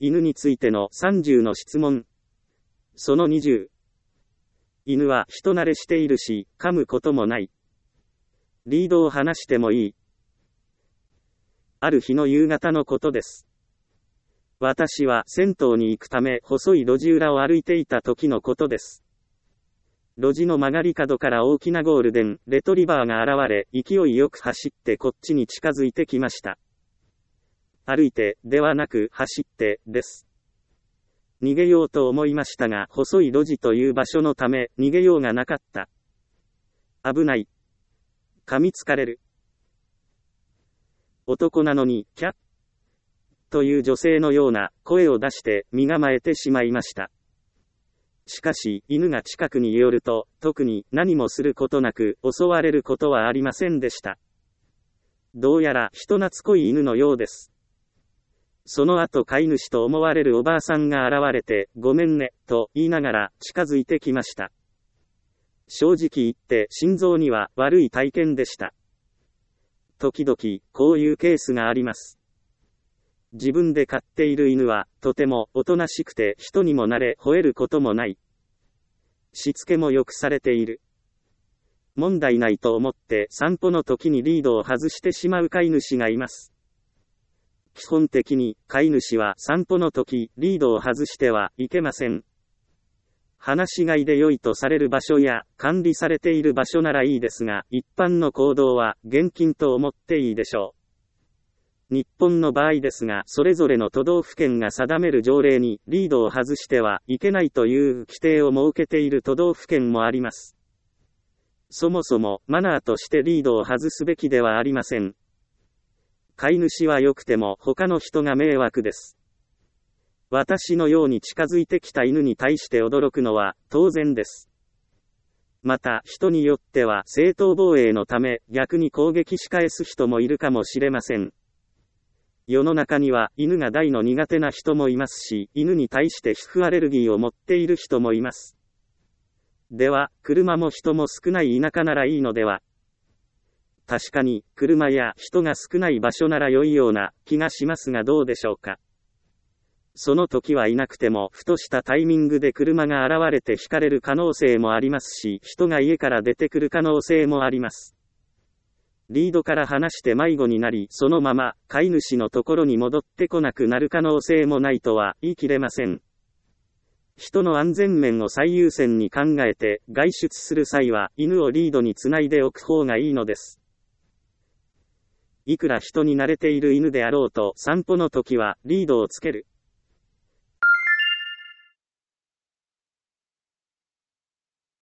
犬についての30の質問。その20。犬は人慣れしているし、噛むこともない。リードを離してもいい。ある日の夕方のことです。私は銭湯に行くため細い路地裏を歩いていた時のことです。路地の曲がり角から大きなゴールデンレトリバーが現れ、勢いよく走ってこっちに近づいてきました。歩いて、ではなく走って、です。逃げようと思いましたが、細い路地という場所のため、逃げようがなかった。危ない。噛みつかれる。男なのに、キャッという女性のような声を出して身構えてしまいました。しかし、犬が近くに寄ると、特に何もすることなく、襲われることはありませんでした。どうやら人懐っこい犬のようです。その後飼い主と思われるおばあさんが現れて、ごめんね、と言いながら近づいてきました。正直言って心臓には悪い体験でした。時々、こういうケースがあります。自分で飼っている犬は、とてもおとなしくて人にも慣れ吠えることもない。しつけもよくされている。問題ないと思って散歩の時にリードを外してしまう飼い主がいます。基本的に飼い主は散歩の時リードを外してはいけません。放し飼いで良いとされる場所や管理されている場所ならいいですが、一般の行動は厳禁と思っていいでしょう。日本の場合ですが、それぞれの都道府県が定める条例にリードを外してはいけないという規定を設けている都道府県もあります。そもそもマナーとしてリードを外すべきではありません。飼い主は良くても他の人が迷惑です。私のように近づいてきた犬に対して驚くのは当然です。また人によっては正当防衛のため逆に攻撃し返す人もいるかもしれません。世の中には犬が大の苦手な人もいますし、犬に対して皮膚アレルギーを持っている人もいます。では、車も人も少ない田舎ならいいのでは。確かに、車や人が少ない場所なら良いような気がしますがどうでしょうか。その時はいなくても、ふとしたタイミングで車が現れてひかれる可能性もありますし、人が家から出てくる可能性もあります。リードから離して迷子になり、そのまま飼い主のところに戻ってこなくなる可能性もないとは言い切れません。人の安全面を最優先に考えて、外出する際は犬をリードにつないでおく方がいいのです。いくら人に慣れている犬であろうと散歩の時はリードをつける。